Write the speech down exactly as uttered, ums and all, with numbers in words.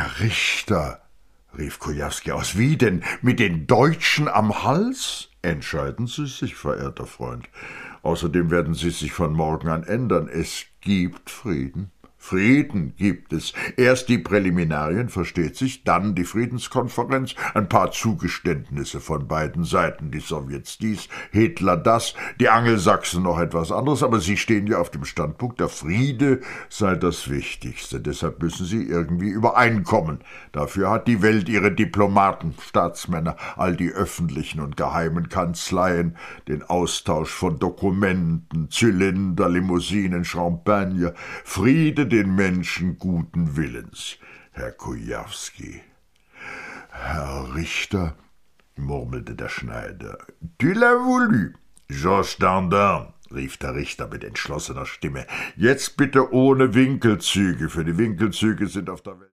Herr Richter, rief Kojawski aus, wie denn? Mit den Deutschen am Hals? Entscheiden Sie sich, verehrter Freund. Außerdem werden Sie sich von morgen an ändern. Es gibt Frieden. Frieden gibt es. Erst die Präliminarien, versteht sich, dann die Friedenskonferenz, ein paar Zugeständnisse von beiden Seiten, die Sowjets dies, Hitler das, die Angelsachsen noch etwas anderes, aber sie stehen ja auf dem Standpunkt, der Friede sei das Wichtigste. Deshalb müssen sie irgendwie übereinkommen. Dafür hat die Welt ihre Diplomaten, Staatsmänner, all die öffentlichen und geheimen Kanzleien, den Austausch von Dokumenten, Zylinder, Limousinen, Champagne, Friede den Menschen guten Willens, Herr Kojawski. Herr Richter, murmelte der Schneider, tu l'as voulu. Georges Dandin, rief der Richter mit entschlossener Stimme, jetzt bitte ohne Winkelzüge, für die Winkelzüge sind auf der Welt